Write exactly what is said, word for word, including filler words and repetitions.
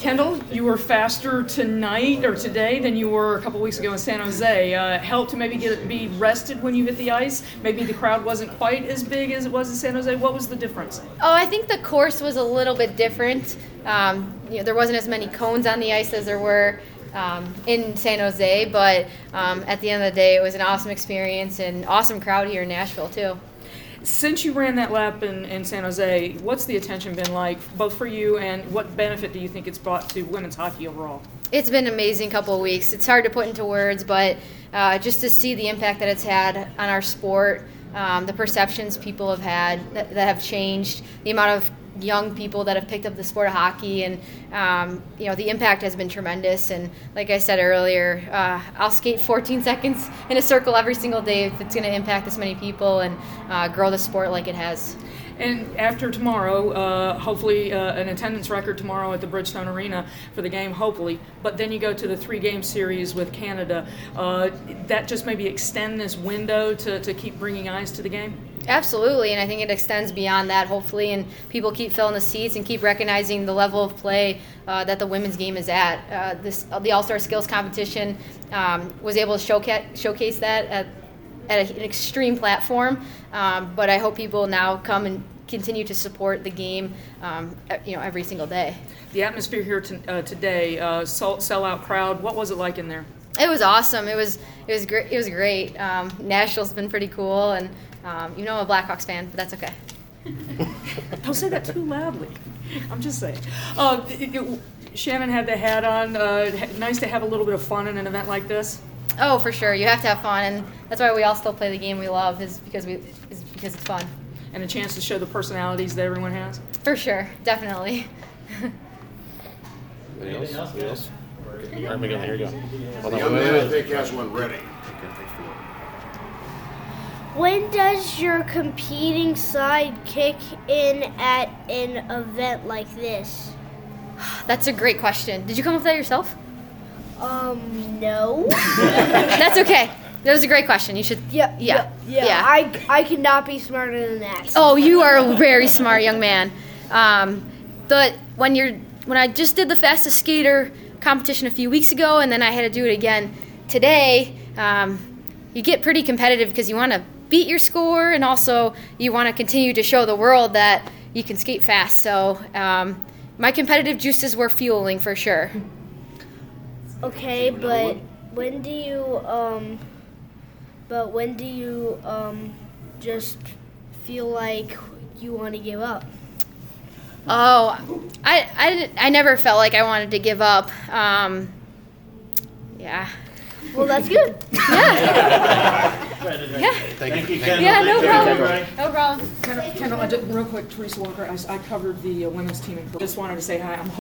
Kendall, you were faster tonight or today than you were a couple weeks ago in San Jose. Uh, helped to maybe get be rested when you hit the ice. Maybe the crowd wasn't quite as big as it was in San Jose. What was the difference? Oh, I think the course was a little bit different. Um, you know, there wasn't as many cones on the ice as there were um, in San Jose, but um, at the end of the day, it was an awesome experience and awesome crowd here in Nashville too. Since you ran that lap in, in San Jose, what's the attention been like, both for you and what benefit do you think it's brought to women's hockey overall? It's been an amazing couple of weeks. It's hard to put into words, but uh, just to see the impact that it's had on our sport, um, the perceptions people have had that, that have changed, the amount of young people that have picked up the sport of hockey, and um, you know, the impact has been tremendous. And like I said earlier, uh, I'll skate fourteen seconds in a circle every single day if it's going to impact this many people and uh, grow the sport like it has. And after tomorrow, uh, hopefully uh, an attendance record tomorrow at the Bridgestone Arena for the game, hopefully. But then you go to the three-game series with Canada. Uh, that just maybe extend this window to, to keep bringing eyes to the game? Absolutely, and I think it extends beyond that, hopefully, and people keep filling the seats and keep recognizing the level of play uh, that the women's game is at. Uh, this the All-Star Skills Competition um, was able to showcase, showcase that at, at an extreme platform, um, but I hope people now come and continue to support the game, um, you know, every single day. The atmosphere here to, uh, today, uh, sell, sell-out crowd, what was it like in there? It was awesome. It was it was great. It was great. Um, Nashville's been pretty cool, and um, you know, I'm a Blackhawks fan, but that's okay. Don't say that too loudly. I'm just saying. Uh, it, it, Shannon had the hat on. Uh, nice to have a little bit of fun in an event like this. Oh, for sure. You have to have fun, and that's why we all still play the game we love. Is because we is because it's fun. And a chance to show the personalities that everyone has. For sure, definitely. Anybody else? Anybody else? Okay. All right, Miguel, here you go. Hold on, Young wait, man, wait, I wait. think has one ready. When does your competing side kick in at an event like this? That's a great question. Did you come up with that yourself? Um, no. That's okay. That was a great question. You should. Yeah, Yeah. yeah, Yeah. I, I cannot be smarter than that. Oh, you are a very smart young man. Um, but when you're when I just did the fastest skater competition a few weeks ago, and then I had to do it again today, um, you get pretty competitive because you want to beat your score, and also you want to continue to show the world that you can skate fast. So um, my competitive juices were fueling for sure. Okay, but when do you um but when do you um just feel like you want to give up? Oh, I, I, didn't- I never felt like I wanted to give up. Um, yeah. Well, that's good. Yeah. Thank you. Yeah, no problem. No problem. Kendall, Kendall I just, real quick, Teresa Walker, I, I covered the uh, women's team. And just wanted to say hi. I'm